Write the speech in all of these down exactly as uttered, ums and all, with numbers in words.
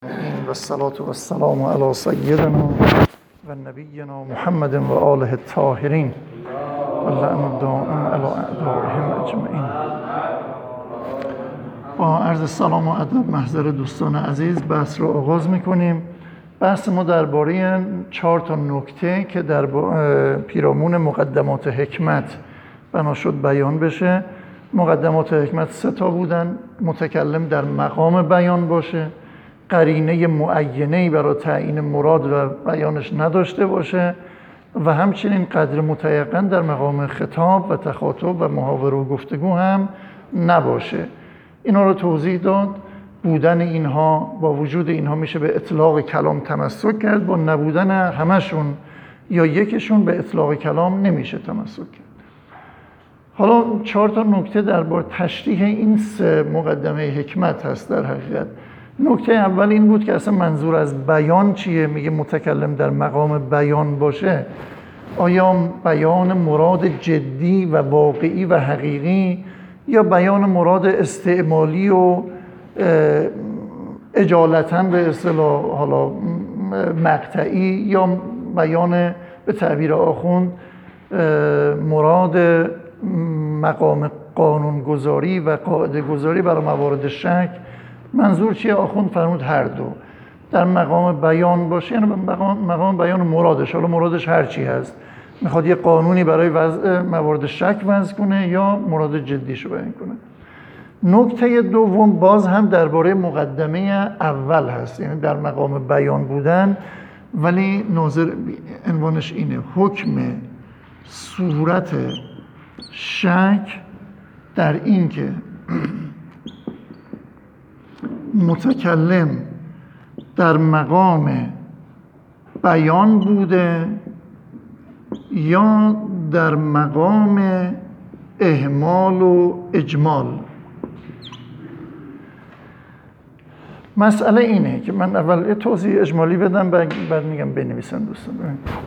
و الصلاة و السلام علی سیدنا و نبینا محمد و آله الطاهرین و اللعن الدائم علی اعدائهم اجمعین. با عرض سلام و ادب محضر دوستان عزیز بحث رو آغاز میکنیم. بحث ما درباره چهار تا نکته که در پیرامون مقدمات حکمت بنا شد بیان بشه. مقدمات حکمت سه تا بودن: متکلم در مقام بیان باشه، قرینه معینه‌ای برای تعیین مراد و بیانش نداشته باشه و همچنین قدر متیقن در مقام خطاب و تخاطب و محاوره و گفتگو هم نباشه. اینا رو توضیح داد. بودن اینها، با وجود اینها میشه به اطلاق کلام تمسک کرد، با نبودن همشون یا یکیشون به اطلاق کلام نمیشه تمسک کرد. حالا چهار تا نکته درباره تشریح این سه مقدمه حکمت هست. در حقیقت نکته اول این بود که اصلا منظور از بیان چیه؟ میگه متکلم در مقام بیان باشه، آیا بیان مراد جدی و واقعی و حقیقی یا بیان مراد استعمالی و اجالتاً به اصطلاح حالا مقطعی یا بیان به تعبیر آخوند مراد مقام قانونگذاری و قاعده گذاری برای موارد شک؟ منظور چیه؟ آخوند فرمود هر دو. در مقام بیان باشه یعنی مقام, مقام بیان مرادش، حالا مرادش هر چی هست، میخواد یه قانونی برای وضع موارد شک وضع کنه یا مراد جدیشو بیان کنه. نکته دوم باز هم درباره مقدمه اول هست، یعنی در مقام بیان بودن، ولی ناظر عنوانش اینه: حکم صورت شک در این که متکلم در مقام بیان بوده یا در مقام اهمال و اجمال. مسئله اینه که من اول توضیح اجمالی بدم بعد میگم بنویسن دوستان.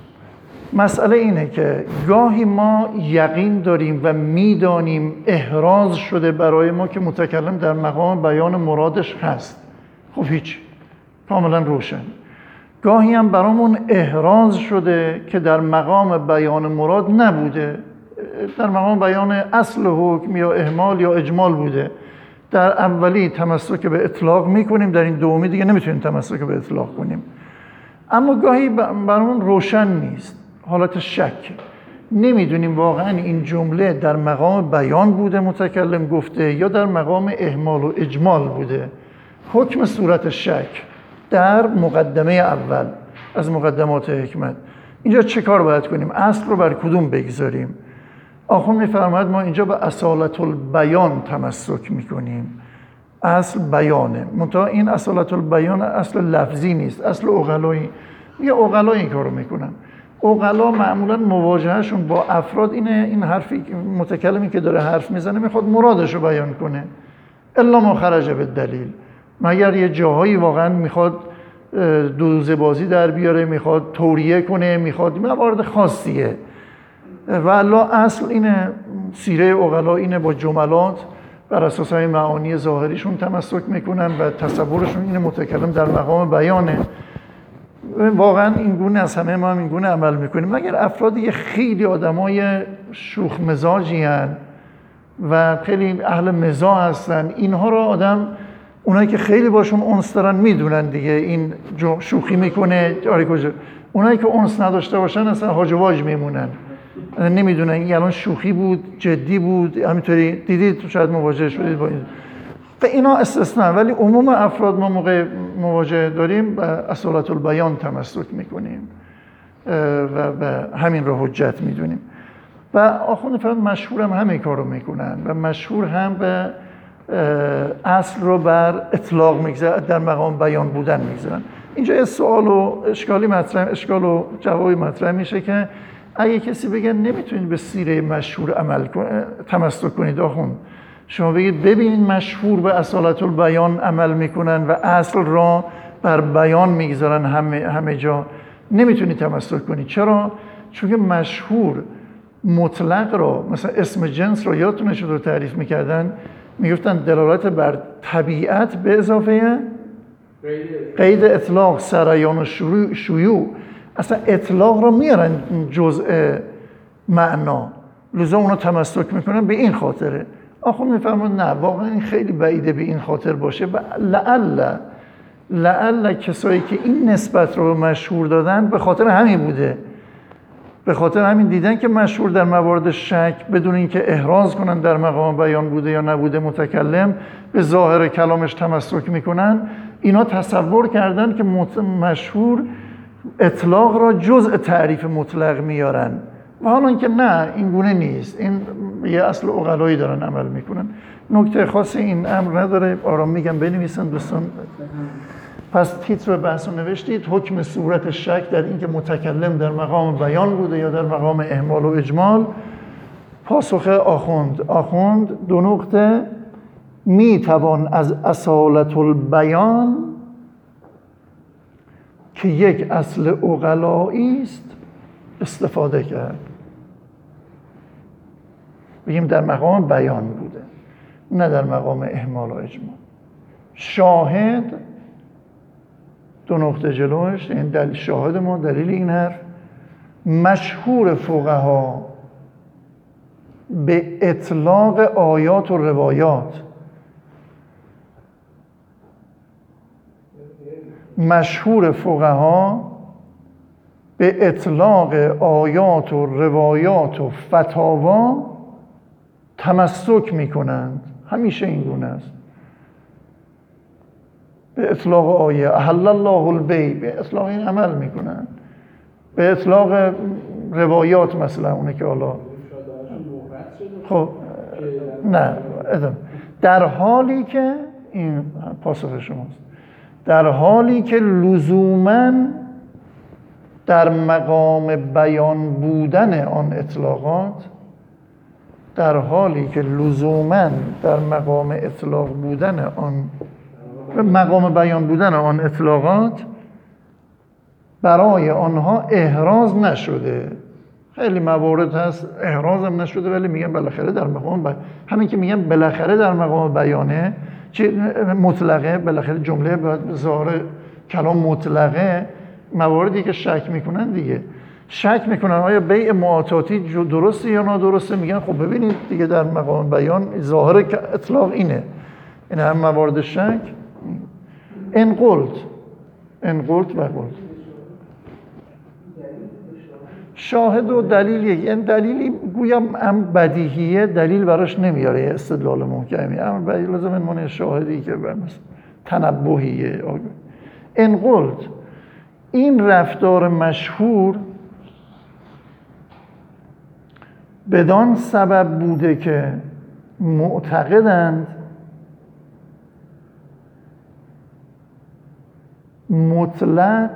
مسئله اینه که گاهی ما یقین داریم و میدانیم احراز شده برای ما که متکلم در مقام بیان مرادش هست، خب هیچ، کاملا روشن. گاهی هم برامون احراز شده که در مقام بیان مراد نبوده، در مقام بیان اصل حکم یا اهمال یا اجمال بوده. در اولی تمسک به اطلاق میکنیم، در این دومی دیگه نمیتونیم تمسک به اطلاق کنیم. اما گاهی برامون روشن نیست، حالت شک، نمیدونیم واقعا این جمله در مقام بیان بوده متکلم گفته یا در مقام اهمال و اجمال بوده. حکم صورت شک در مقدمه اول از مقدمات حکمت. اینجا چه کار باید کنیم؟ اصل رو بر کدوم بگذاریم؟ آخوند میفرماید ما اینجا به اصالت البیان تمسک میکنیم. اصل بیانه، منتها این اصالت البیان اصل لفظی نیست، اصل عقلایی. یه عقلا این کارو میکنن. عقلا معمولا مواجههشون با افراد اینه، این حرفی متکلمی که داره حرف میزنه میخواد مرادش رو بیان کنه، الا ما خرج به دلیل، مگر یه جاهایی واقعا میخواد دوزه بازی در بیاره، میخواد توریه کنه، میخواد موارد خاصیه. و الا اصل اینه، سیره عقلا اینه، با جملات بر اساس این معانی ظاهریشون تمسک میکنن و تصورشون اینه متکلم در مقام بیانه. واقعا این گونه از همه ما هم این گونه عمل میکنیم، مگر افرادی خیلی آدمای شوخ مزاجی هن و خیلی اهل مزاح هستن. اینها رو آدم، اونایی که خیلی باشون انس دارن میدونن دیگه این شوخی میکنه آره کجا. اونایی که انس نداشته باشن اصلا هاج و واج میمونن، نمیدونن این الان شوخی بود جدی بود. همینطوری دیدید شاید مواجه شدید با این. اینا استثناء، ولی عموم افراد ما موقع مواجهه داریم به اصالت البیان تمسک میکنیم و به همین رو حجت میدونیم. و آخوند فرد مشهور هم همین کار رو میکنن و مشهور هم به اصل رو بر اطلاق میگذارن، در مقام بیان بودن میگذارن. اینجا یه سوال و اشکالی مطرح، اشکال و جوابی مطرح میشه که اگه کسی بگه نمیتونید به سیره مشهور عمل کنید، تمسک کنید، آخوند شما بگید ببینید مشهور به اصالت البیان عمل میکنن و اصل را بر بیان میگذارن همه, همه جا، نمیتونید تمسک کنید. چرا؟ چون که مشهور مطلق را، مثلا اسم جنس را یادتونه شد رو تعریف میکردن، میگفتن دلالت بر طبیعت به اضافه قید اطلاق، سریان و شروع شیوع، اصلا اطلاق رو میارن جزء معنا، لزوم اونو تمسک میکنن به این خاطره. آخه میفهمن نه واقعا این خیلی بعیده به این خاطر باشه و لعل لعل کسایی که این نسبت رو مشهور دادن به خاطر همین بوده، به خاطر همین دیدن که مشهور در موارد شک بدون اینکه احراز کنن در مقام بیان بوده یا نبوده متکلم، به ظاهر کلامش تمسک میکنن، اینا تصور کردن که مشهور اطلاق را جزء تعریف مطلق میارن و حالا که نه این گونه نیست، این یه اصل عقلایی دارن عمل میکنن. نکته خاصی این امر نداره، آرام میگم بنویسن دوستان. پس تیتر بحث رو نوشتید، حکم صورت شک در اینکه متکلم در مقام بیان بوده یا در مقام اهمال و اجمال. پاسخ آخوند آخوند دو نقطه: میتوان از اصالت البیان که یک اصل عقلایی است استفاده کرد. بگیم در مقام بیان بوده نه در مقام اهمال و اجمال. شاهد دو نقطه جلوش، این دلیل شاهد ما، دلیل این حرف: مشهور فقها به اطلاق آیات و روایات، مشهور فقها به اطلاق آیات و روایات و فتاوا تمسک میکنند. همیشه این گونه است. به اطلاق آیه احل الله البیع، به اطلاق این عمل میکنن. به اطلاق روایات مثلا اونه که حالا خب نه ادام. در حالی که این پاسخ شماست، در حالی که لزوماً در مقام بیان بودن آن اطلاقات، در حالی که لزوماً در مقام اطلاق بودن آن مقام بیان بودن آن اطلاقات برای آنها احراز نشده. خیلی موارد هست احراز هم نشده ولی میگن بالاخره در مقام بیان، همین که میگن بالاخره در مقام بیانه چه مطلقه، بالاخره جمله باید ظاهر کلام مطلقه، مواردی که شک میکنن دیگه، شک میکنن آیا بیع معاطاتی درسته یا نادرسته، میگن خب ببینید دیگه در مقام بیان ظاهر اطلاق اینه، این هم موارد شک. ان قلت ان قلت و قلت شاهد و دلیل یک، این دلیلی گویم ام بدیهیه، دلیل براش نمیاره استدلال محکمی، اما بدیهی لازم این معنی شاهدی که مثلا تنبهیه. ان قلت این رفتار مشهور بدان سبب بوده که معتقدند مطلق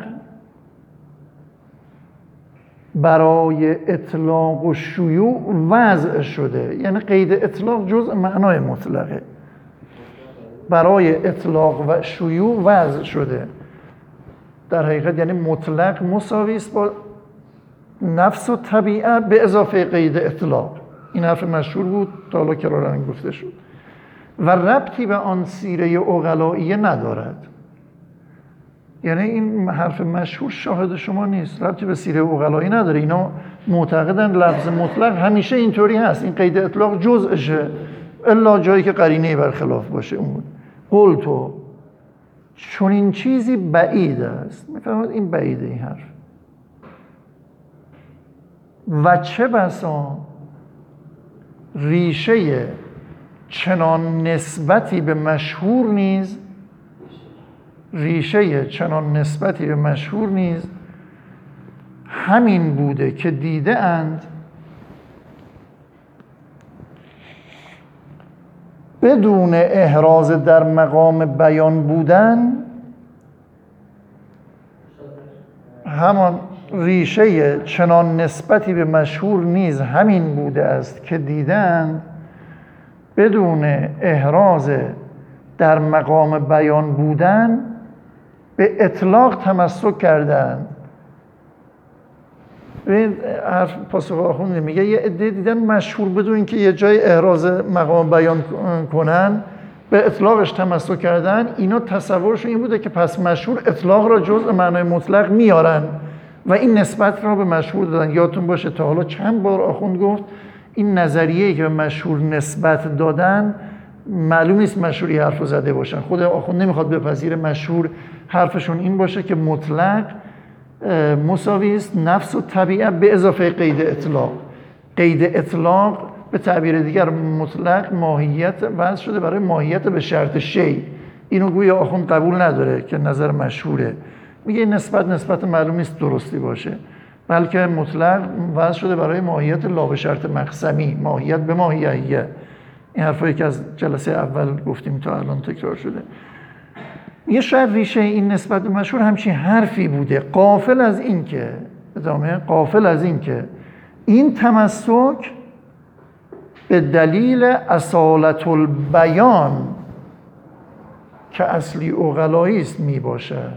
برای اطلاق و شیوع وضع شده، یعنی قید اطلاق جزء معنای مطلقه، برای اطلاق و شیوع وضع شده. در حقیقت یعنی مطلق مساوی است با نفس و طبیعت به اضافه قید اطلاق. این حرف مشهور بود تا حالا کرارن گفته شد و ربطی به آن سیره عقلائیه ندارد. یعنی این حرف مشهور شاهد شما نیست، ربطی به سیره عقلایی نداره. اینا معتقدن لفظ مطلق همیشه اینطوری هست، این قید اطلاق جزءشه الا جایی که قرینه برخلاف باشه. اون قلتو چون این چیزی بعید است، میفهمید این بعیده این حرف، و چه بسا ریشه چنان نسبتی به مشهور نیز ریشه چنان نسبتی به مشهور نیز همین بوده که دیده اند بدون احراز در مقام بیان بودن، همان ریشه چنان نسبتی به مشهور نیز همین بوده است که دیدند بدون احراز در مقام بیان بودن به اطلاق تمسک کردند. این حرف پاسخ آخونده میگه یه عده دیدن مشهور بدون اینکه یه جای احراز مقام بیان کنن به اطلاقش تمسک کردن، اینا تصورشون این بوده که پس مشهور اطلاق را جزء معنای مطلق میارن و این نسبت را به مشهور دادن. یادتون باشه تا حالا چند بار آخوند گفت این نظریه‌ای که به مشهور نسبت دادن معلوم نیست مشهوری حرف زده باشن. خود آخوند نمیخواد بپذیره مشهور حرفشون این باشه که مطلق مساوی است نفس و طبیعت به اضافه قید اطلاق. قید اطلاق به تعبیر دیگر مطلق ماهیت وضع شده برای ماهیت به شرط شی. اینو گویا آخوند قبول نداره که نظر مشهوره، میگه نسبت نسبت معلوم نیست درستی باشه، بلکه مطلق وضع شده برای ماهیت لا به شرط مقسمی، ماهیت به ماهیه. این حرفایی که از جلسه اول گفتیم تا الان تکرار شده. یه شاید ریشه این نسبت به مشهور همچین حرفی بوده، غافل از این که ادامه غافل از این که این تمسک به دلیل اصالت البیان که اصلی عقلایی است می باشد.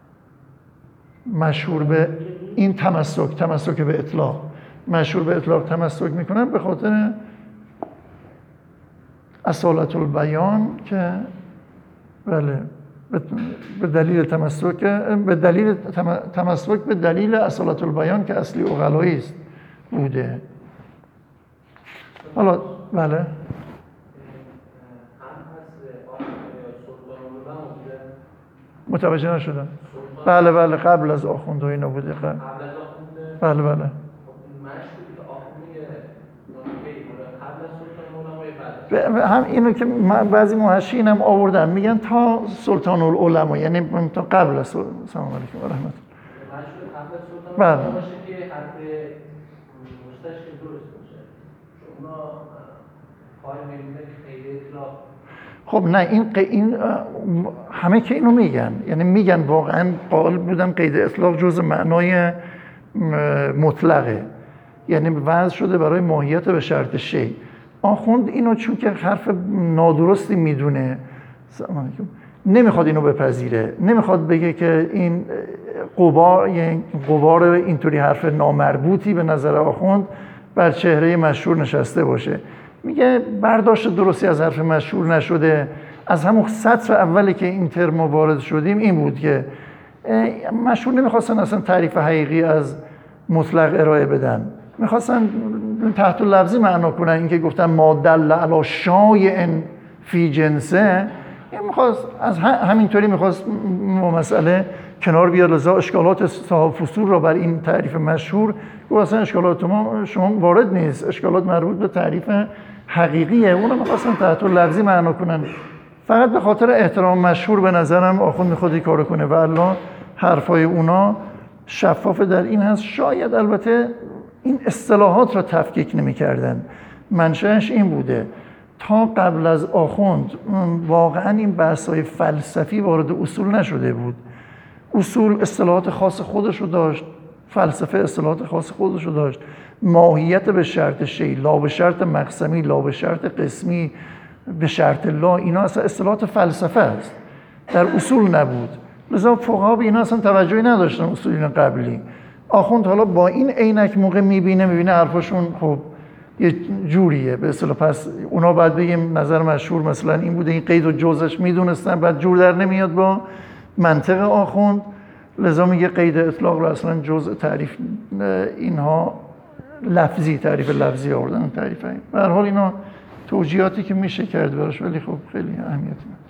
مشهور به این تمسک تمسک به اطلاق مشهور به اطلاق تمسک میکنن به خاطر اصالت البیان که بله به دلیل تمسک به دلیل تمسک به دلیل اصالت البیان که اصلی عقلایی است بوده. حالا بله متوجه نشدم. بله بله قبل از آخوند و اینا بوده. قبل بله بله هم اینو که بعضی محشین هم آوردن میگن تا سلطان العلماء، یعنی تا قبل از سلام علیکم و رحمت الله. بله خب نه این این همه که اینو میگن، یعنی میگن واقعا قائل بودن قید اطلاق جزء معنای مطلقه، یعنی وضع شده برای ماهیت به شرط شی. آخوند اینو چون که حرف نادرستی میدونه نمیخواد اینو بپذیره، نمیخواد بگه که این غبار یعنی غبار اینطوری حرف نامربوطی به نظر آخوند بر چهره مشهور نشسته باشه. میگه برداشت درستی از حرف مشهور نشده. از همون سطر اولی که این ترم وارد شدیم این بود که مشهور نمیخواستن اصلا تعریف حقیقی از مطلق ارائه بدن، میخواستن تحت لفظی معنا کنن. این که گفتن ما دل علی شایع فی جنسه، این میخواست از همینطوری میخواست مسئله کنار بیاد. لذا اشکالات صاحب فصول را بر این تعریف مشهور گفت اصلا اشکالات ما شما وارد نیست، اشکالات مربوط به تعریف حقیقیه، اونو میخواستن تحت لفظی معنا کنن. فقط به خاطر احترام مشهور به نظرم آخوند میخواد این کارو کنه و الله حرفای اونا شفاف در این هست. شاید البته این اصطلاحات را تفکیک نمی‌کردن، منشأش این بوده تا قبل از آخوند واقعا این بحث‌های فلسفی وارد اصول نشده بود. اصول اصطلاحات خاص خودش رو داشت، فلسفه اصطلاحات خاص خودش رو داشت، ماهیت به شرط شی، لا به شرط مقسمی، لا به شرط قسمی، به شرط لا، اینا اصلا اصطلاحات فلسفه است، در اصول نبود. لذا فقها به اینا اصلا توجهی نداشتن اصولین قبلی. آخوند حالا با این عینک موقع میبینه میبینه حرفاشون خب یه جوریه به اصطلاح، پس اونا بعد بگیم نظر مشهور مثلا این بوده، این قید و جزش میدونستن، بعد جور در نمیاد با منطق آخوند. لذا میگه قید اطلاق رو اصلا جزء تعریف اینها لفظی تعریف لفظی آوردن تعریف این. به هر حال اینا توجیهاتی که میشه کرد براش، ولی خب خیلی اهمیتی نداره.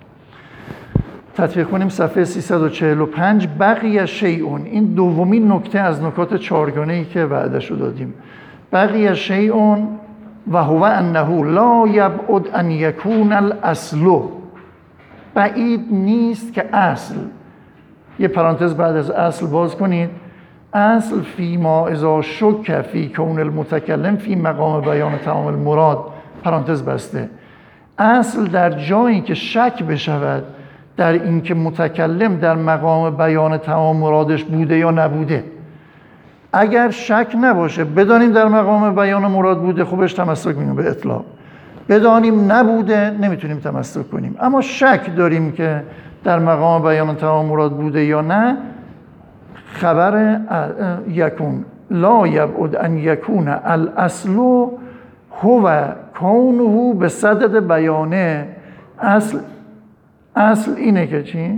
تطبیق کنیم صفحه سیصد و چهل و پنج. بقیه شیئون، این دومین نکته از نکات چهارگانه‌ای که وعده‌اش رو دادیم. بقیه شیئون و هو انه لا یبعد ان یکون الاصل، بعید نیست که اصل، یه پرانتز بعد از اصل باز کنید، اصل فی ما اذا شک فی کون المتکلم فی مقام بیان تمام المراد، پرانتز بسته، اصل در جایی که شک بشود در اینکه متکلم در مقام بیان تمام مرادش بوده یا نبوده. اگر شک نباشه بدانیم در مقام بیان مراد بوده، خوبش تمسک می‌کنیم به اطلاق، بدانیم نبوده نمیتونیم تمسک کنیم. اما شک داریم که در مقام بیان تمام مراد بوده یا نه، خبر یکون لا یبعد ان یکون الاصل هو کونه به صدد بیانه، اصل اصل اینه که چی؟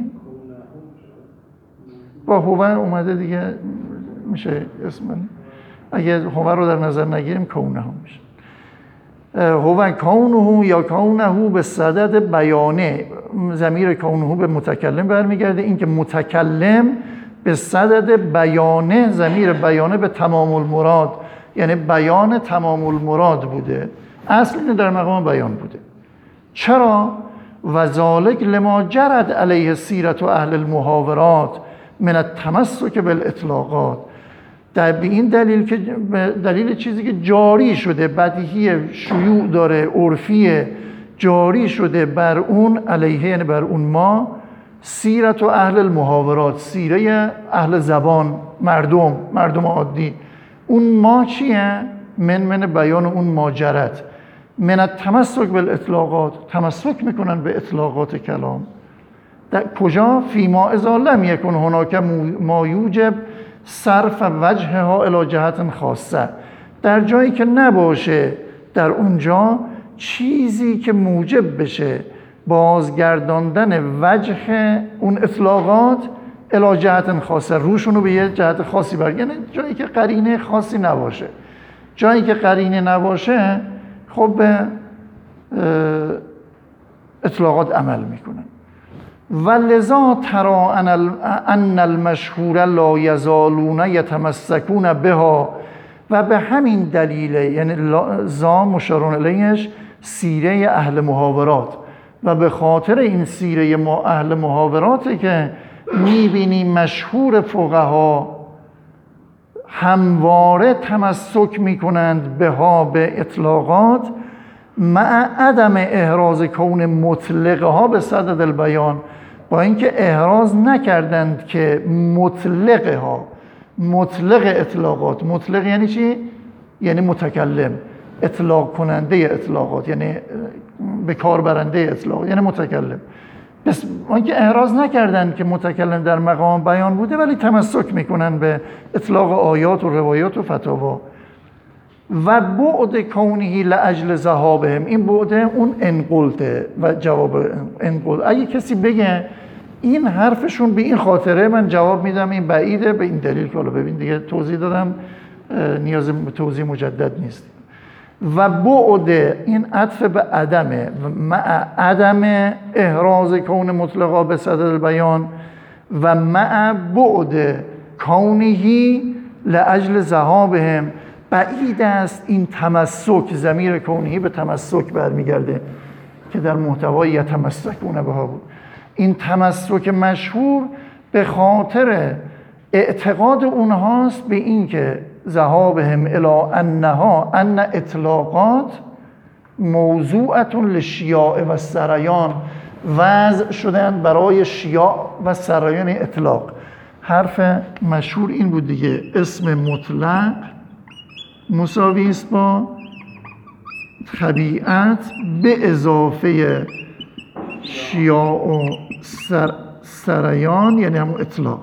با هوه اومده دیگه میشه اسم. اگه هوه رو در نظر نگیریم کونه هم میشه. هوه کونه یا کونه به صدد بیانه، ضمیر کونه به متکلم برمیگرده. این که متکلم به صدد بیانه، ضمیر بیانه به تمام المراد، یعنی بیان تمام المراد بوده. اصل اینه در مقام بیان بوده. چرا؟ و ذالک لما جرد علیه سیرت و اهل المحاورات من التمسک بالاطلاقات، در به این دلیل که دلیل چیزی که جاری شده، بدیهی، شیوع داره، عرفیه، جاری شده بر اون علیه، یعنی بر اون ما، سیرت و اهل المحاورات، سیره اهل زبان، مردم مردم عادی. اون ما چیه؟ من من بیان اون ماجرت، من التمسک بالاطلاقات، تمسک میکنن به اطلاقات کلام. در کجا؟ فیما اذا لم یکن هناک ما یوجب صرف وجهها الی جهت خاصه، در جایی که نباشه در اونجا چیزی که موجب بشه بازگرداندن وجه اون اطلاقات الی جهت خاصه، روشونو به یه جهت خاصی برگردن، یعنی جایی که قرینه خاصی نباشه. جایی که قرینه نباشه خب به اطلاقات عمل میکنن. و لذا ترا ان المشهور لا یزالون یتمسکون بها، و به همین دلیل، یعنی زا مشارون الیهش سیره اهل محاورات، و به خاطر این سیره ما اهل محاوراته که میبینیم مشهور فقها همواره تمسک میکنند بها به اطلاقات، مع عدم احراز کون مطلقه ها به صدد البیان، با اینکه احراز نکردند که مطلقه ها، مطلق اطلاقات، مطلق یعنی چی؟ یعنی متکلم، اطلاق کننده اطلاقات، یعنی به کار برنده اطلاق، یعنی متکلم. بس اینکه احراز نکردند که متکلم در مقام بیان بوده، ولی تمسک میکنن به اطلاق آیات و روایات و فتاوا. و بعد کونه لاجل ذهابهم، این بعد اون انقلته و جواب انقل. اگه کسی بگه این حرفشون به این خاطره، من جواب میدم این بعیده به این دلیل که حالا ببین دیگه توضیح دادم، نیاز به توضیح مجدد نیست. و بعد این عطف به عدمه، مع عدم احراز کون مطلقا به صدد البیان، و مع بعد کونهی لاجل ذهابهم، بعید است این تمسک، ضمیر کونهی به تمسک برمیگرده که در محتوای یتمسکون بها بود. این تمسک مشهور به خاطر اعتقاد اونهاست به این که ذهابهم الی انها ان اطلاقات موضوعة للشیاع و سریان، وضع شدن برای شیاع و سریان اطلاق. حرف مشهور این بود دیگه، اسم مطلق مساوی است با طبیعت به اضافه شیاع و سر سریان، یعنی همون اطلاق.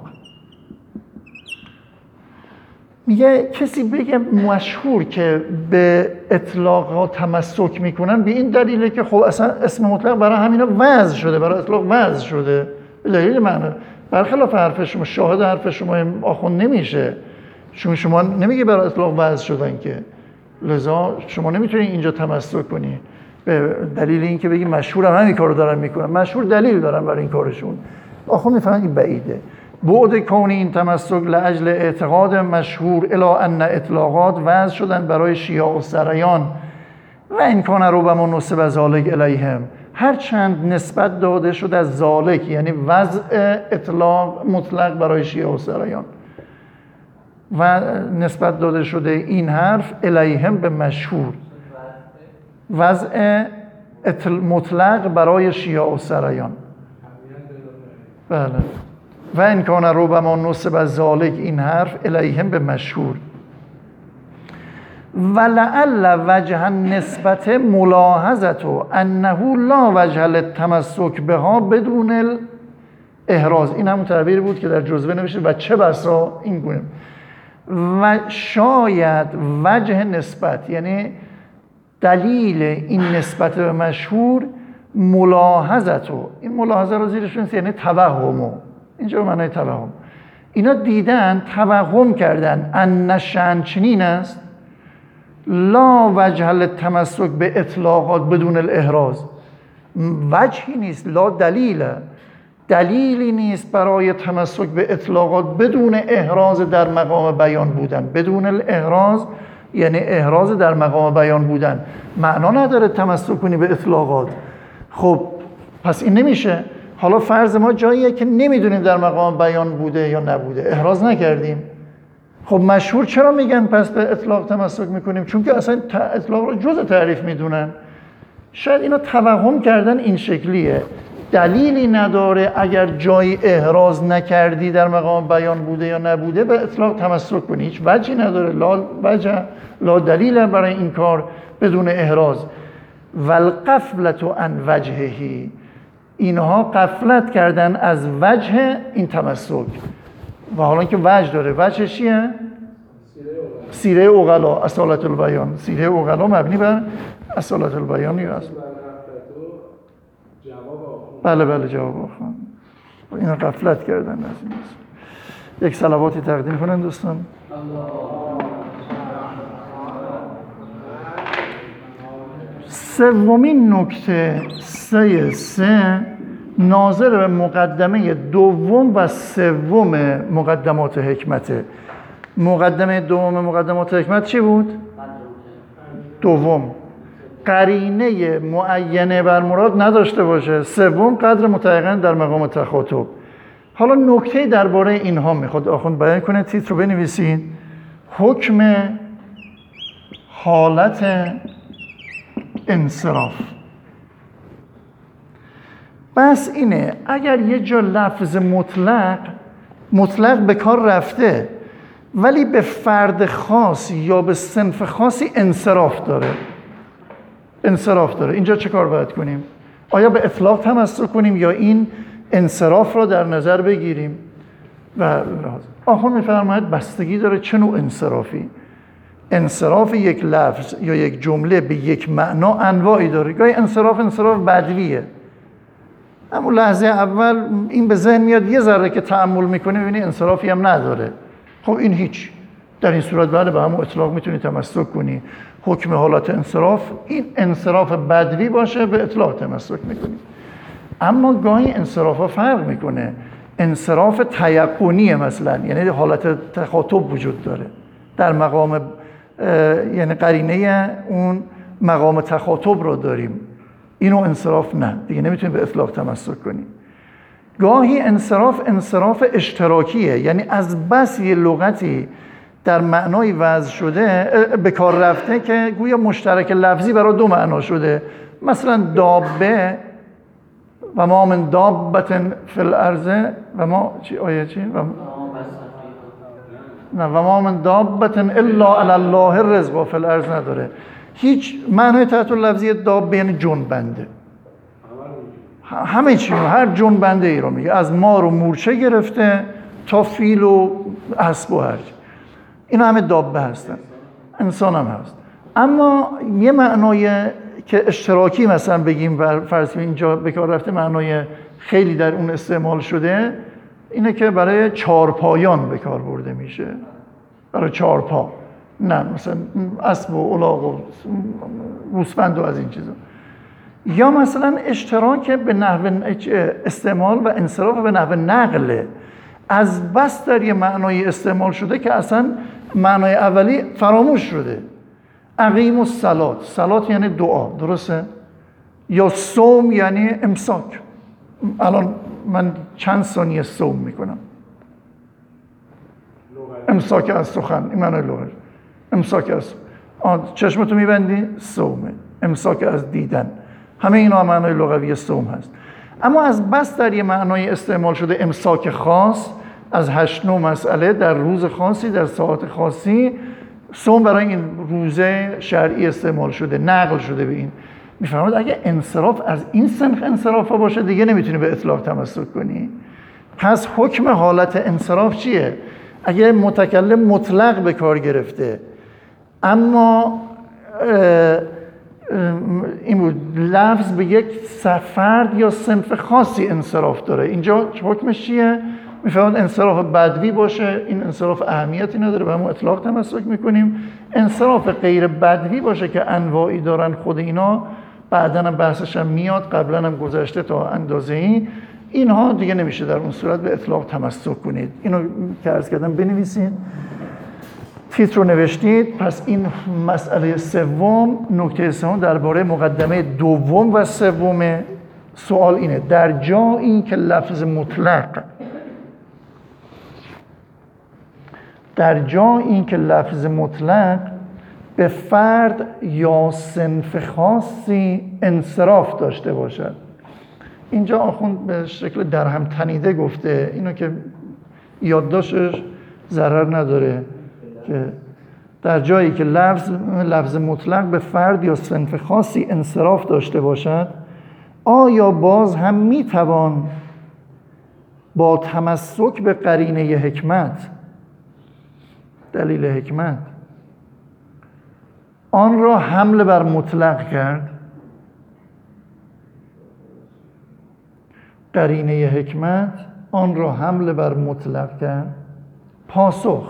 میگه کسی بگه مشهور که به اطلاقات تمسک میکنن به این دلیله که خب اصلا اسم مطلق برای همینا وضع شده، برای اطلاق وضع شده، به دلیل معنی. برخلاف حرف شما، شاهد حرف شما آخوند نمیشه، چون شما نمیگه برای اطلاق وضع شدن که، لذا شما نمیتونی اینجا تمسک کنی به دلیل اینکه بگی مشهور هم همین کارو دارن میکنن، مشهور دلیل دارن برای این کارشون. آخوند میفهمن این بعیده. بعد کون این تمسک لاجل اعتقاد مشهور الی ان اطلاقات وضع شدن برای شیاع و سریان، و این کان ربما نسب ذالک الیهم، هر چند نسبت داده شد از ذالک، یعنی وضع اطلاق مطلق برای شیاع و سریان، و نسبت داده شده این حرف الیهم به مشهور، وضع مطلق برای شیاع و سریان. بله. و این کان ربما نسب ذالک، این حرف الیهم به مشهور. ولعل وجه نسبت ملاحظت انه لا وجه للتمسک بها بدون الاحراز، این همون تعبیر بود که در جزوه نوشته و چه بسا این گونه. و شاید وجه نسبت، یعنی دلیل این نسبت به مشهور ملاحظتو، این ملاحظه رو زیرش بنویسید، یعنی توهمو، اینجا معنای توهم. اینا دیدن، توهم کردن ان شأن چنین است لا وجه للتمسک به اطلاقات بدون الاحراز، وجهی نیست، لا دلیله، دلیلی نیست برای تمسک به اطلاقات بدون احراز در مقام بیان بودن. بدون الاحراز یعنی احراز در مقام بیان بودن، معنا نداره تمسک کنی به اطلاقات. خب پس این نمیشه. حالا فرض ما جاییه که نمیدونیم در مقام بیان بوده یا نبوده، احراز نکردیم. خب مشهور چرا میگن پس به اطلاق تمسک میکنیم؟ چون که اصلا اطلاق رو جزء تعریف میدونن. شاید اینا توهم کردن این شکلیه، دلیلی نداره اگر جایی احراز نکردی در مقام بیان بوده یا نبوده به اطلاق تمسک کنی، هیچ وجهی نداره، لا وجه لا دلیل برای این کار بدون احراز. والغفلة عن وجهه، اینها غفلت کردن از وجه این تمسک. و حالا که وجه داره، وجه چیه؟ سیره عقلا، اصالت البیان. سیره عقلا مبنی بر اصالت البیان است. بله بله جواب آخوان. اینا غفلت کردن از این. یک صلواتی تقدیم کنن دوستان. سومین نکته سه سه ناظر به مقدمه دوم و سوم مقدمات حکمته. مقدمه دوم مقدمات حکمت چی بود؟ دوم قرینه معینه بر مراد نداشته باشه، سوم قدر متعین در مقام تخاطب. حالا نکته درباره اینها میخواد آخوند بیان کنه، تیتر رو بنویسین. حکم حالت انصراف. بس اینه اگر یه جا لفظ مطلق مطلق به کار رفته ولی به فرد خاص یا به صنف خاصی انصراف داره، انصراف داره، اینجا چه کار باید کنیم؟ آیا به اطلاق تمسک کنیم یا این انصراف را در نظر بگیریم؟ و آخوند میفرماید بستگی داره چه نوع انصرافی. انصراف یک لفظ یا یک جمله به یک معنا انواعی داره. گاهی انصراف انصراف بدویه، اما لحظه اول این به ذهن میاد، یه ذره که تأمل میکنه ببینی انصرافی هم نداره. خب این هیچ، در این صورت بله به همون اطلاق میتونی تمسک کنی. حکم حالت انصراف این انصراف بدوی باشه به اطلاق تمسک میکنی. اما گاهی انصراف ها فرق میکنه. انصراف تیقنیه مثلا، یعنی حالت تخاطب وجود داره در مقام، یعنی قرینه اون مقام تخاطب رو داریم، اینو انصراف نه دیگه نمیتونیم به اطلاق تمسک کنیم. گاهی انصراف انصراف اشتراکیه، یعنی از بس یه لغتی در معنای وضع شده به کار رفته که گویا مشترک لفظی برای دو معنا شده. مثلا دابه و ما من دابة فی الارض و ما چی آیه چی و نه و ما من دابة الا علی الله الرزق فی الارض نداره. هیچ معنای تحت لفظی دابه یعنی جنبنده، همه چی، هر جنبنده ای رو میگه، از مار و مورچه گرفته تا فیل و اسب و هر چی، اینا همه دابه هستن، انسان هم هست. اما یه معنای که اشتراکی مثلا بگیم بر فرض اینجا به کار رفته، معنای خیلی در اون استعمال شده اینه که برای چارپایان به کار برده میشه، برای چارپا، نه مثلا اسب و الاغ و گوسفند و از این چیزا. یا مثلا اشتراک به نحو استعمال و انصراف به نحو نقله، از بس در یه معنای استعمال شده که اصلا معنای اولی فراموش شده. اقیم الصلاة، صلات یعنی دعا، درسته؟ یا صوم یعنی امساک. الان من چند ثانیه صوم میکنم، امساک از سخن، این معنای لغت. امساک از چشمتو میبندی، صومه. امساک از دیدن، همه اینا معنای لغوی صوم هست. اما از بس در یه معنای استعمال شده امساک خاص، از هشت نو مسئله در روز خاصی در ساعت خاصی، صوم برای این روزه شرعی استعمال شده، نقل شده به این. میفرماید اگه انصراف از این صنف انصراف ها باشه دیگه نمیتونی به اطلاق تمسک کنی. پس حکم حالت انصراف چیه؟ اگه متکلم مطلق به کار گرفته اما این بود لفظ به یک فرد یا صنف خاصی انصراف داره. اینجا حکمش چیه؟ میفهمد انصراف بدوی باشه، این انصراف اهمیتی نداره، به همون اطلاق تمسک میکنیم. انصراف غیر بدوی باشه که انواعی دارن، خود اینا بعدن هم بحثش هم میاد، قبلا هم گذشته تا اندازه‌ای، اینها دیگه نمیشه در اون صورت به اطلاق تمسک کنید. اینو که عرض کردم بنویسید، تیتر رو نوشتید. پس این مسئله سوم، نکته سوم درباره مقدمه دوم و سوم. سوال اینه در جایی که لفظ مطلق در جایی که لفظ مطلق به فرد یا صنف خاصی انصراف داشته باشد. اینجا آخوند به شکل درهم تنیده گفته، اینو که یادداشتش ضرر نداره، که در جایی که لفظ لفظ مطلق به فرد یا صنف خاصی انصراف داشته باشد، آیا باز هم میتوان با تمسک به قرینه حکمت، دلیل حکمت، آن را حمل بر مطلق کرد؟ قرینه حکمت آن را حمل بر مطلق کرد. پاسخ: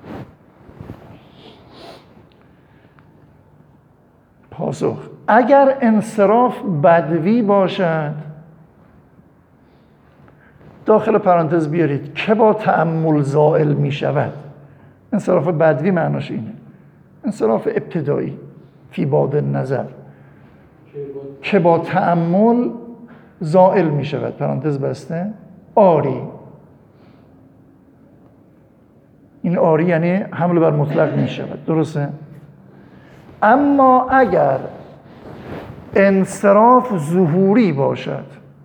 پاسخ اگر انصراف بدوی باشد، داخل پرانتز بیارید که با تأمل زائل می شود. انصراف بدوی معناش اینه، انصراف ابتدایی فی بعد نظر که با تأمل زائل می شود، پرانتز بسته، آری. این آری یعنی حمل بر مطلق می شود، درسته؟ اما اگر انصراف ظهوری باشد،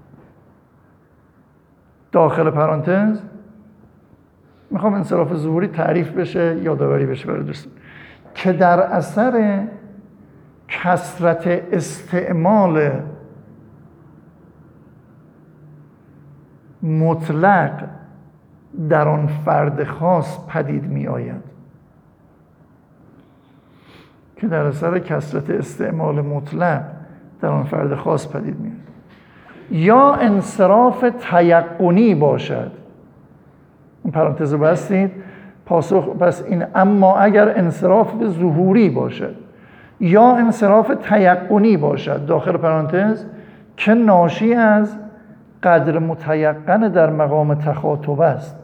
داخل پرانتز میخوام انصراف ظهوری تعریف بشه، یادآوری بشه برای دوستان، که در اثر کثرت استعمال مطلق در آن فرد خاص پدید می آید. که در اثر کثرت استعمال مطلق در آن فرد خاص پدید می آید. یا انصراف تیقنی باشد. این پرانتز رو بستید. پاسخ پس این اما اگر انصراف به ظهوری باشد یا انصراف تیقنی باشد، داخل پرانتز، که ناشی از قدر متیقن در مقام تخاطب است.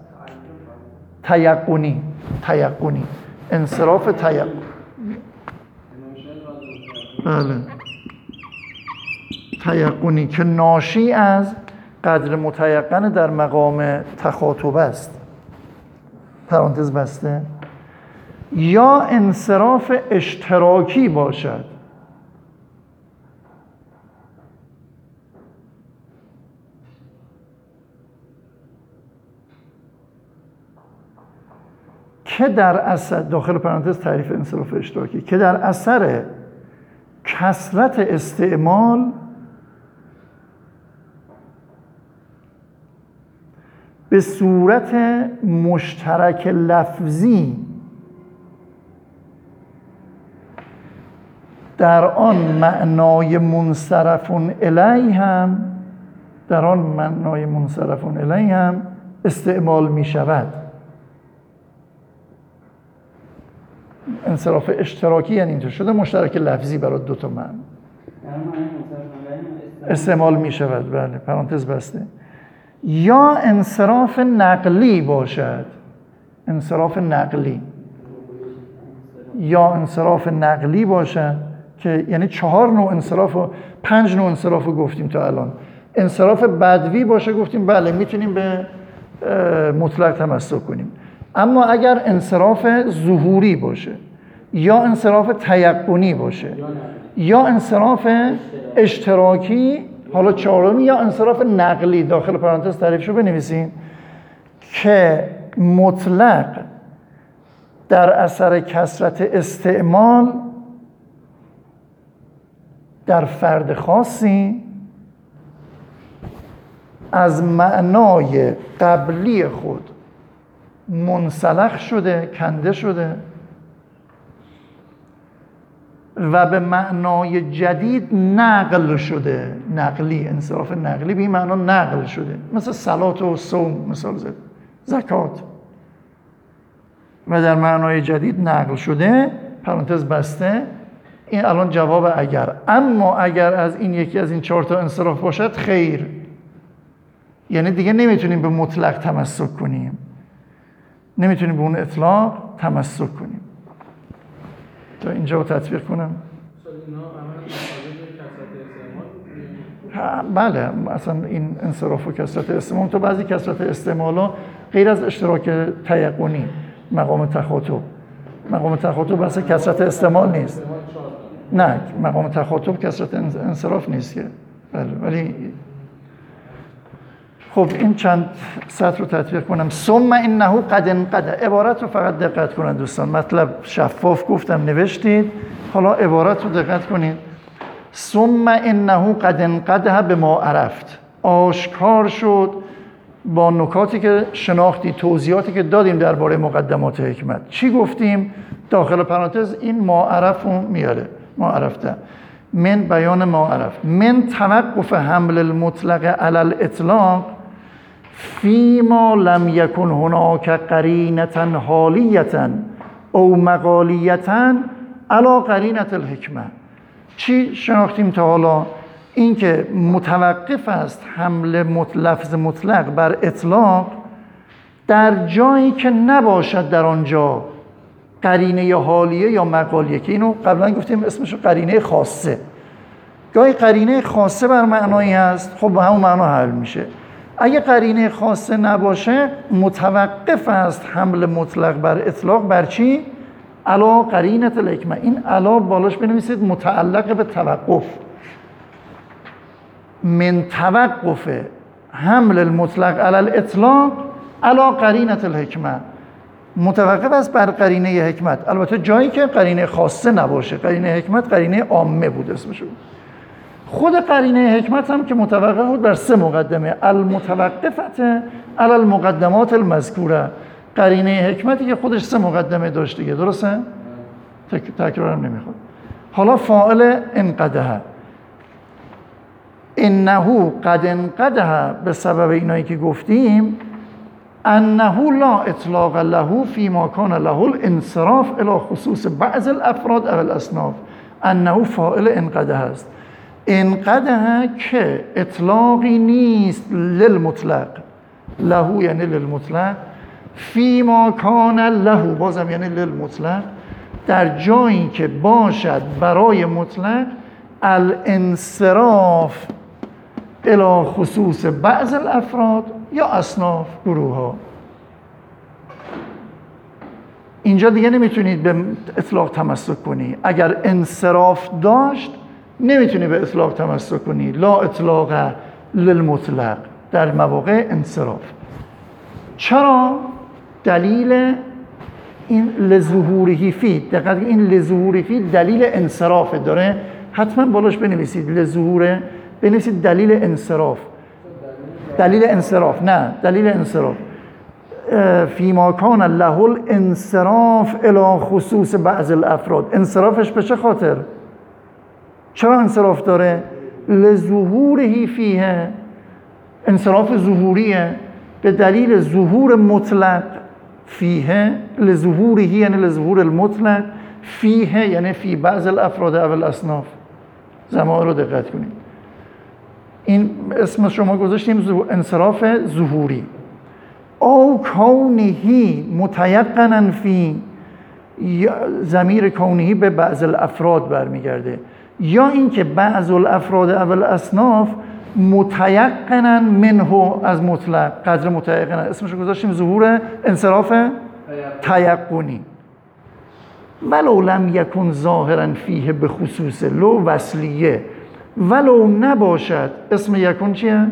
تیقنی تیقنی انصراف تیقنی، بله، تیقنی که ناشی از قدر متیقن در مقام تخاطب است، پرانتز بسته. یا انصراف اشتراکی باشد، که در اثر، داخل پرانتز تعریف انصراف اشتراکی، که در اثر کثرت استعمال به صورت مشترک لفظی در آن معنای منصرف الیه هم در آن معنای منصرف الیه هم استعمال می شود. انصراف اشتراکی یعنی اینطور شده مشترک لفظی برای دو تا معنی استعمال می شود، بله، پرانتز بسته. یا انصراف نقلی باشد، انصراف نقلی، یا انصراف نقلی باشد که یعنی چهار نوع انصراف و پنج نوع انصراف رو گفتیم تا الان. انصراف بدوی باشه گفتیم بله میتونیم به مطلق تمسک کنیم. اما اگر انصراف ظهوری باشه یا انصراف تیقنی باشه یا انصراف اشتراکی، حالا چهارمی، یا انصراف نقلی، داخل پرانتز تعریفشو بنویسین، که مطلق در اثر کثرت استعمال در فرد خاصی از معنای قبلی خود منسلخ شده، کنده شده، و به معنای جدید نقل شده، نقلی، انصراف نقلی به این معنا نقل شده، مثل صلات و صوم مثال زد، زکات، و در معنای جدید نقل شده، پرانتز بسته. این الان جواب اگر. اما اگر از این یکی از این چهار تا انصراف باشد خیر، یعنی دیگه نمیتونیم به مطلق تمسک کنیم، نمیتونیم به اون اطلاق تمسک کنیم. تا اینجا رو تطبیق کنم. بله، اصلا این انصراف و کثرت استعمال، تو بعضی کثرت استعمالا غیر از اشتراک تیقنی، مقام تخاطب، مقام تخاطب بس کثرت استعمال نیست. نه، مقام تخاطب کثرت انصراف نیست که. بله، ولی خب این چند سطر رو تطبیق کنم. ثم انه قد انقضى، عبارت رو فقط دقت کنن دوستان، مطلب شفاف گفتم نوشتید، حالا عبارت رو دقت کنید. ثم انه قد انقضى بما عرفت، آشکار شد با نکاتی که شناختی، توضیحاتی که دادیم درباره مقدمات حکمت. چی گفتیم؟ داخل پرانتز این ما عرف رو میاره، ما عرفته، من بیان ما عرفت، من توقف حمل المطلق علی الاطلاق فیما لم یکن هناک قرینة حالیة او مقالیة علی قرینة الحکمه. چی شناختیم تا حالا؟ این که متوقف است حمل لفظ مطلق بر اطلاق در جایی که نباشد در آنجا قرینه حالیه یا مقالیه، که اینو قبلا گفتیم اسمشو قرینه خاصه. گاهی قرینه خاصه بر معنایی هست، خب به همون معنا حل میشه. اگه قرینه خاصه نباشه متوقف است حمل مطلق بر اطلاق بر چی؟ علا قرینة الحکمه. این علا بالاش بنویسید متعلق به توقف، من توقف حمل المطلق علی الاطلاق علی قرینة الحکمه، متوقف است بر قرینه حکمت، البته جایی که قرینه خاصه نباشه. قرینه حکمت قرینه عامه بود اسمش. خود قرینه حکمت هم که متوقف بود بر سه مقدمه، المتوقفت علی المقدمات المذکوره. قرینه حکمتی که خودش سه مقدمه داشت دیگه، درسته؟ تک... تکرارم نمیخواد. حالا فاعل انقضى، انه قد انقضى به سبب اینایی که گفتیم، انه لا اطلاق له فيما كان له الانصراف الى خصوص بعض الافراد او الاصناف. انه فاعل انقضى است. انقضى که اطلاقی نیست للمطلق، له یعنی للمطلق، فيما كان له بازم یعنی للمطلق، در جایی که باشد برای مطلق الانصراف الى خصوص بعض الافراد یا اصناف، گروه ها. اینجا دیگه نمیتونید به اطلاق تمسک کنی. اگر انصراف داشت نمیتونی به اطلاق تمسک کنی. لا اطلاق للمطلق در مواقع انصراف. چرا؟ دلیل این لظهوره فی، دقیقاً این لظهوره فی دلیل انصراف داره، حتما بالاش بنویسید لظهوره، بنویسید دلیل انصراف، دلیل انصراف، نه دلیل انصراف. فیما کان له الانصراف الی خصوص بعض الافراد. انصرافش به چه خاطر؟ چرا انصراف داره؟ لظهوره فیه، انصراف ظهوریه به دلیل ظهور مطلق فیه، لظهوره یعنی لظهور المطلق، فیه یعنی فی بعض الافراد او الاصناف. زمان رو دقت کنید. این اسم شما گذاشتیم انصراف ظهوری. او کونهی متیقنا فی، ضمیر کونهی به بعض الافراد برمیگرده، یا اینکه بعض الافراد اول اصناف متیقنا منه از مطلق، قدر متیقنا، اسمش رو گذاشتیم ظهور انصراف تیقنی. ولو لم یکن ظاهرا فیه به خصوص، لو وصلیه، ولو نباشد، اسم یکن چیه؟ اون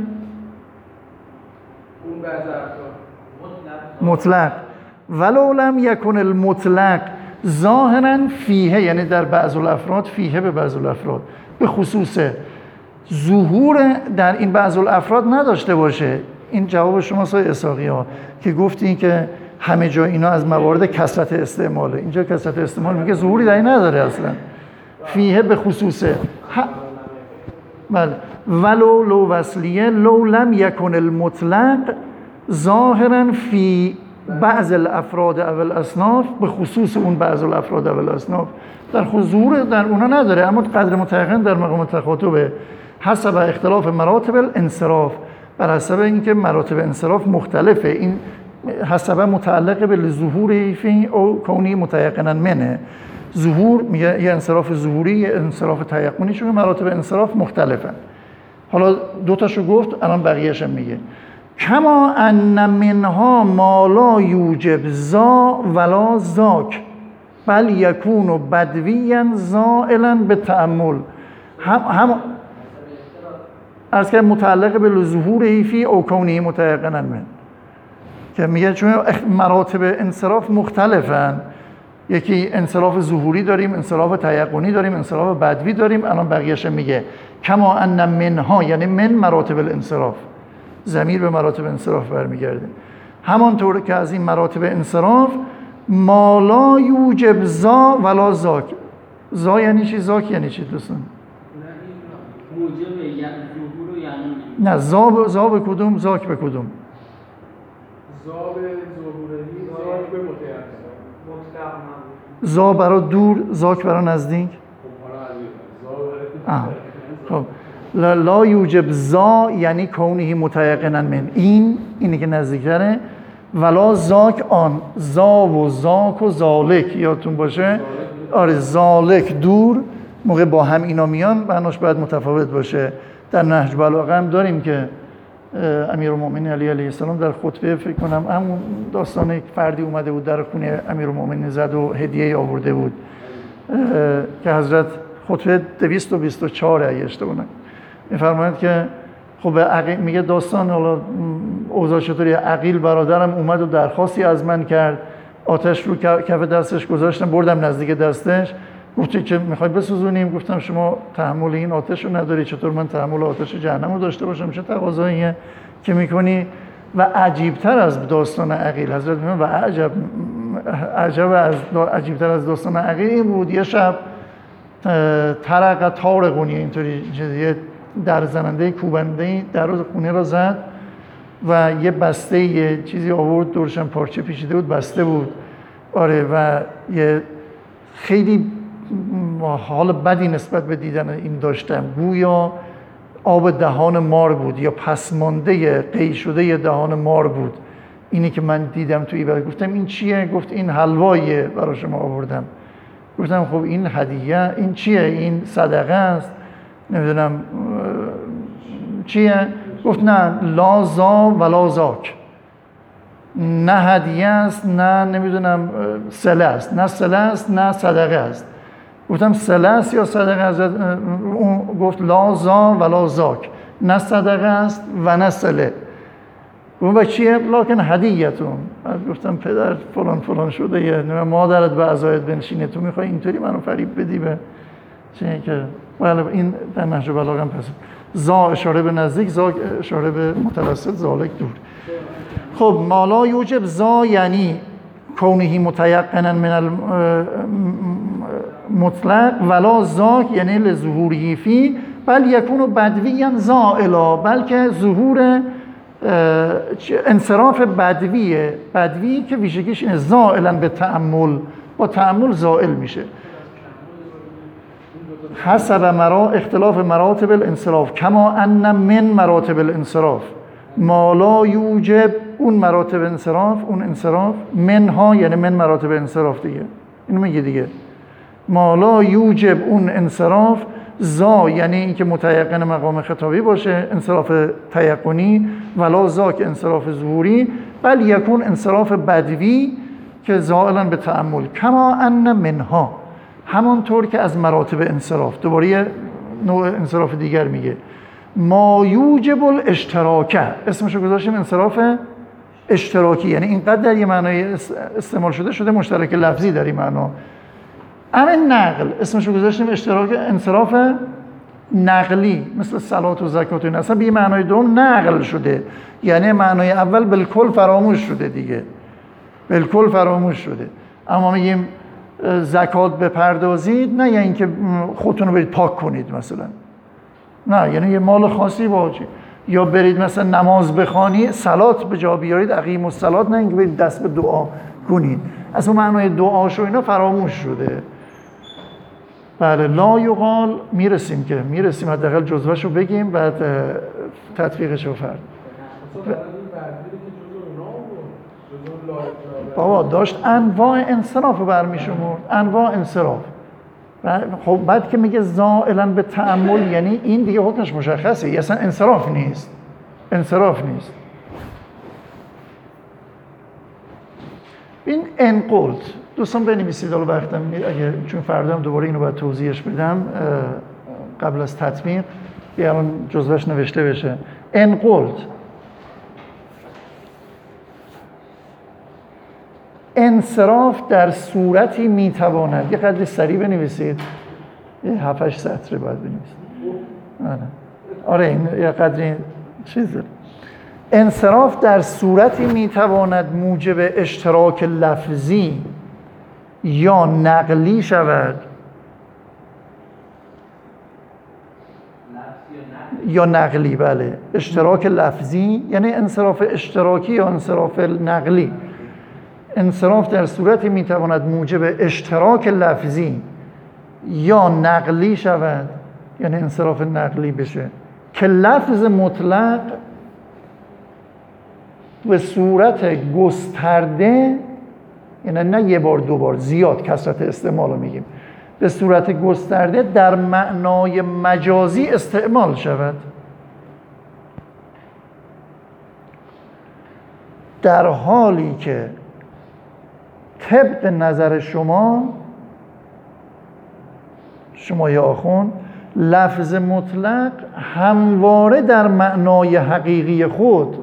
بعض مطلق. ولو لم یکن المطلق ظاهرا فیه یعنی در بعض الافراد، فیه به بعض الافراد، به خصوص ظهور در این بعض الافراد نداشته باشه. این جواب شما سای اسحاقی ها که گفتین که همه جا اینا از موارد کثرت استعماله. اینجا کثرت استعمال میگه ظهوری در این نداره اصلا. فیه به خصوصه بله ولو لو وصلیه لو لم یکن المطلق ظاهرا فی بعض الافراد او الاصناف به خصوص اون بعض الافراد او الاصناف در حضور در اونا نداره، اما قدر متيقن در مقام تخاطبه حسب اختلاف مراتب الانصراف، بر حسب اینکه مراتب انصراف مختلفه. این حسب متعلق به ظهور فی او کونی متيقنا منه. ظهور میگه یه انصراف ظهوری، یه انصراف تیقنی، چون مراتب انصراف مختلفن. حالا دو تاشو گفت، الان بقیه‌اش میگه کما ان منها ما لا یوجب ذا ولا ذاک بل یکون بدویا زائلا به تأمل. هم هم از که متعلق به ظهور فی او کونی متيقنا من، که میگه چون مراتب انصراف مختلفن، یکی انصراف ظهوری داریم، انصراف تیقنی داریم، انصراف بدوی داریم. الان بقیه‌اش میگه کما ان منها، یعنی من مراتب الانصراف، ضمیر به مراتب انصراف برمیگرده. همانطور که از این مراتب انصراف ما لا یوجب ذا ولا ذاک. ذا یعنی چی؟ ذاک یعنی چی دوستان؟ موجب یعنی ظهور یعنی نه، ذا ذا به کدوم، ذاک به کدوم؟ ذا به ظهوری، ذاک به متيقن. ذا برای دور، ذاک برای نزدیک. آه. خب لا, لا یوجب ذا یعنی کونه متيقنا من، این اینی که نزدیکتره، ولا ذاک آن، ذا و ذاک و ذالک یادتون باشه. آره ذالک دور، موقع با هم اینا میان معناش باید متفاوت باشه. در نهج بلاغه هم داریم که امیرالمؤمنین علی علیه السلام در خطبه، فکر کنم همون داستان یک فردی اومده بود در خونه امیرالمؤمنین زد و هدیه آورده بود که حضرت خطبه دویست و بیست و چهار اگه اشتباه نکنم میفرمایند که خب عقیل میگه داستان حالا اوضاع چطوری، عقیل برادرم اومد و درخواستی از من کرد، آتش رو کف دستش گذاشتم بردم نزدیک دستش، گفت که میخوای بسوزونیم؟ گفتم شما تحمل این آتش رو نداری، چطور من تحمل آتش جهنم رو داشته باشم؟ چه تقاضاییه که میکنی؟ و عجیبتر از داستان عقیل حضرت میگن و عجب عجب از عجیبتر از داستان عقیل این بود، یه شب ترق طارقونی اینطوری یه در زننده کوبنده در خونه را زد و یه بسته یه چیزی آورد دورشم پارچه پیچیده بود، بسته بود. آره و یه خیلی حال بدی نسبت به دیدن این داشتم، گویا آب دهان مار بود یا پسمانده قی شده دهان مار بود اینی که من دیدم توی بعد. گفتم این چیه؟ گفت این حلواییه برای شما آوردم. گفتم خب این هدیه، این چیه؟ این صدقه است، نمیدونم چیه؟ گفت نه لا ذا ولا ذاک، نه هدیه است نه نمیدونم صله است، نه صله است نه صدقه است. گفتم صله است یا صدقه است؟ اون گفت لا ذا ولا ذاک، نه صدقه است و نه صله. گفتم چیه؟ لکن هدیه‌تون. گفتم پدر فلان فلان شده یه مادرت به عزایت بنشینه، تو میخوای اینطوری منو فریب بدی به چیه که بله. این در نهج بلاغه هم پس ذا اشاره به نزدیک، ذا اشاره به متوسط، ذالک دور. خب مالا یوجب ذا یعنی کونه متيقنا من المطلق ولا ذاک یعنی لظهوره فی بل یکون بدویا زائلا، بلکه ظهور انصراف بدویه، بدوی که ویژگیش اینه زائلا به تأمل، با تأمل زائل میشه. حسب مرا اختلاف مراتب الانصراف کما ان من مراتب الانصراف ما لا یوجب، اون مراتب انصراف، اون انصراف منها یعنی من مراتب انصراف دیگه، اینو میگه دیگه. ما لا یوجب اون انصراف، ذا یعنی اینکه متيقن مقام خطابی باشه، انصراف تیقنی، ولا ذاک انصراف ظهوری، بل یکون انصراف بدوی که زائلا به تأمل. کما ان منها، همانطور که از مراتب انصراف، دوباره یه نوع انصراف دیگر میگه، ما یوجب الاشتراک، اسمشو گذاشتیم انصراف اشتراکی، یعنی اینقدر در یه معنای استعمال شده شده مشترک لفظی در این معنا. اما نقل اسمشو گذاشتیم اشتراک، انصراف نقلی، مثل صلات و زکات و این اصلا به یه معنای دوم نقل شده، یعنی معنای اول بالکل فراموش شده دیگه، بالکل فراموش شده. اما میگیم زکات بپردازید، نه یعنی اینکه خودتون رو برید پاک کنید مثلا، نه یعنی یه مال خاصی باشه، یا برید مثلا نماز بخوانی، صلات به جا بیارید، اقیم الصلات، نه اینکه برید دست به دعا کنید. اصلا معنای دعاش و اینا فراموش شده. بله، لا یقال میرسیم که میرسیم حداقل جزوهش رو بگیم، بعد تطبیقش رو فرد. بابا داشت انواع انصراف رو برمیشمرد، انواع انصراف. خب بعد که میگه زائلا به تأمل، یعنی این دیگه حکمش مشخصه، یه اصلا انصراف نیست، انصراف نیست. این انقلت دوستان بنویسید، حالا وقتم اگه چون فردا هم دوباره اینو باید توضیحش بدم قبل از تطبیق، یه الان جزوهش نوشته بشه. انقلت انصراف در صورتی میتواند، یه قدری سریع بنویسید، یه هفت هشت سطر باید بنویسید. آره آره این یه قدری چیزه. انصراف در صورتی میتواند موجب اشتراک لفظی یا نقلی شود یا نقلی. بله، اشتراک لفظی یعنی انصراف اشتراکی یا انصراف نقلی. انصراف در صورتی میتواند موجب اشتراک لفظی یا نقلی شود، یعنی انصراف نقلی بشه، که لفظ مطلق به صورت گسترده، یعنی نه یه بار دو بار، زیاد، کثرت استعمال رو میگیم، به صورت گسترده در معنای مجازی استعمال شود. در حالی که طبق نظر شما شما یا آخوند، لفظ مطلق همواره در معنای حقیقی خود،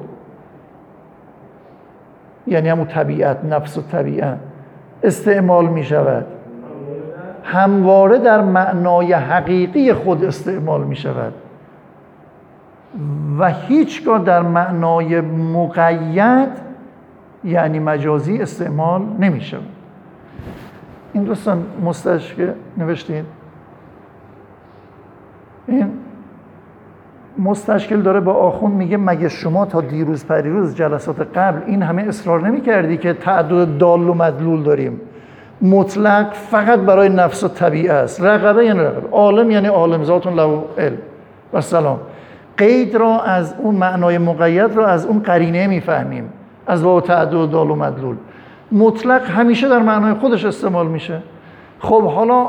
یعنی همون طبیعت، نفس و طبیعت استعمال می شود، همواره در معنای حقیقی خود استعمال می شود و هیچگاه در معنای مقید یعنی مجازی استعمال نمی شود. این دوستان مستشکل نوشتید، این مستشکل داره با آخوند میگه مگه شما تا دیروز پریروز جلسات قبل این همه اصرار نمی کردی که تعدد دال و مدلول داریم، مطلق فقط برای نفس و طبیعه است، رقبه یعنی رقبه، عالم یعنی عالم، ذاتون له علم و سلام. قید را از اون معنای مقید را از اون قرینه میفهمیم، از باب تعدد دال و مدلول. مطلق همیشه در معنای خودش استعمال میشه. خب حالا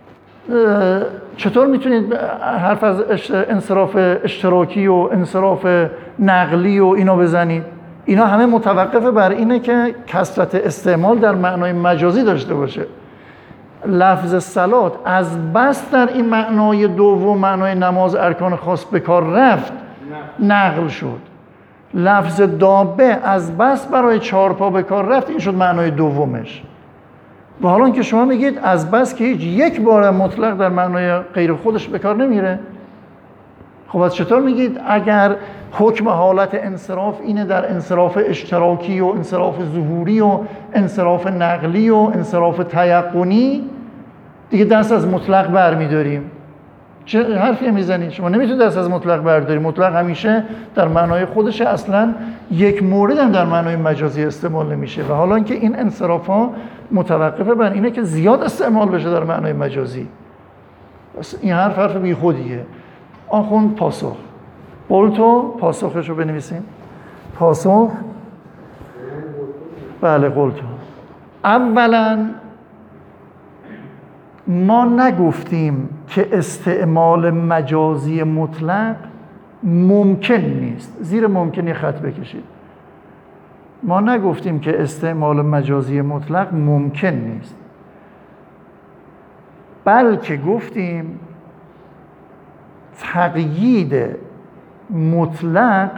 چطور میتونید حرف از انصراف اشتراکی و انصراف نقلی و اینا بزنید؟ اینا همه متوقفه بر اینه که کثرت استعمال در معنای مجازی داشته باشه. لفظ صلات از بس در این معنای دوم، معنای نماز ارکان خاص به کار رفت، نقل شد. لفظ دابه از بس برای چهارپا به کار رفت، این شد معنای دومش. و حالا که شما میگید از بس که هیچ یک بار مطلق در معنای غیر خودش به کار نمیره، خب از چطور میگید اگر حکم حالت انصراف اینه در انصراف اشتراکی و انصراف ظهوری و انصراف نقلی و انصراف تیقنی دیگه دست از مطلق برمیداریم؟ چه حرفی میزنید؟ شما نمیتونید دست از مطلق بردارید. مطلق همیشه در معنای خودش، اصلا یک مورد هم در معنای مجازی استعمال نمیشه. و حالا اینکه این انصراف ها متوقفه بر اینه که زیاد استعمال بشه در معنای مجازی، این حرف حرف بی خودیه. آخوند پاسخ قلتو، پاسخش رو بنویسیم. پاسخ بله قلتو. اولا ما نگفتیم که استعمال مجازی مطلق ممکن نیست. زیر ممکنی خط بکشید. ما نگفتیم که استعمال مجازی مطلق ممکن نیست، بلکه گفتیم تقیید مطلق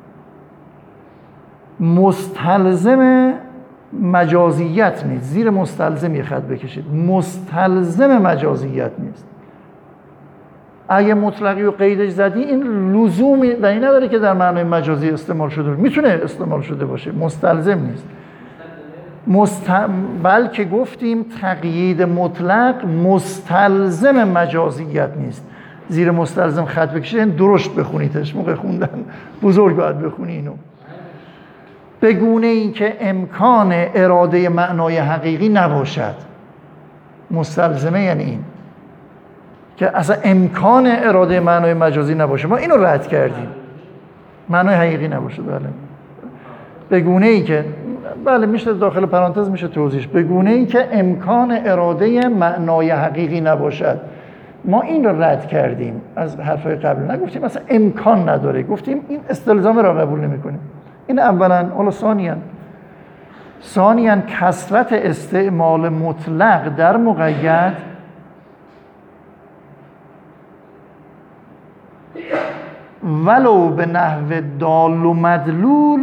مستلزم مجازیت نیست. زیر مستلزم یه خط بکشید. مستلزم مجازیت نیست. اگه مطلقی و قیدش زدی این لزومی در این نداره که در معنای مجازی استعمال شده، میتونه استعمال شده باشه، مستلزم نیست. مست... بلکه گفتیم تقیید مطلق مستلزم مجازیت نیست. زیر مستلزم خط بکشید درشت بخونیدش موقع خوندن، بزرگ باید بخونی اینو. به گونه ای که امکان اراده معنای حقیقی نباشد. مستلزمه یعنی این که اصلا امکان اراده معنای مجازی نباشه، ما اینو رد کردیم، معنای حقیقی نباشه. بله به گونه ای که بله میشه داخل پرانتز میشه توضیحش، به گونه ای که امکان اراده معنای حقیقی نباشد. ما این رو رد کردیم از حرفای قبل، نگفتیم مثلا امکان نداره، گفتیم این استلزام را قبول نمی‌کنیم. این اولا. حالا ثانیاً ثانیاً کثرت استعمال مطلق در مقید ولو به نحو دال و مدلول،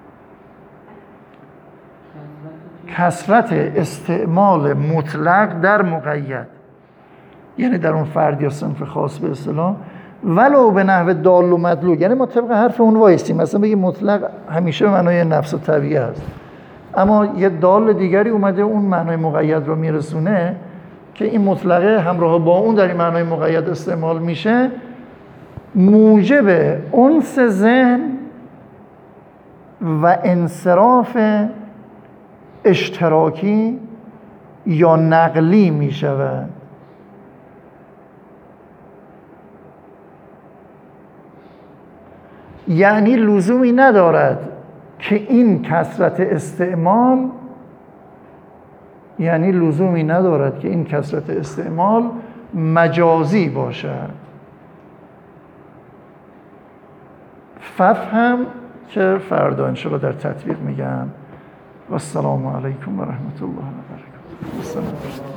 کثرت استعمال مطلق در مقید یعنی در اون فرد یا صنف خاص به اصطلاح، ولو به نحو دال و مدلول، یعنی ما طبق حرف اون وایسیم. مثلا بگیم مطلق همیشه معنای نفس و طبیعه است، اما یه دال دیگری اومده اون معنای مقید رو میرسونه که این مطلقه همراه با اون در این معنای مقید استعمال میشه، موجب انس ذهن و انصراف اشتراکی یا نقلی میشود. یعنی لزومی ندارد که این کثرت استعمال یعنی لزومی ندارد که این کثرت استعمال مجازی باشد. ففهم که فردا انشاءالله در تطبیق میگم. و السلام علیکم و رحمت الله و برکاته.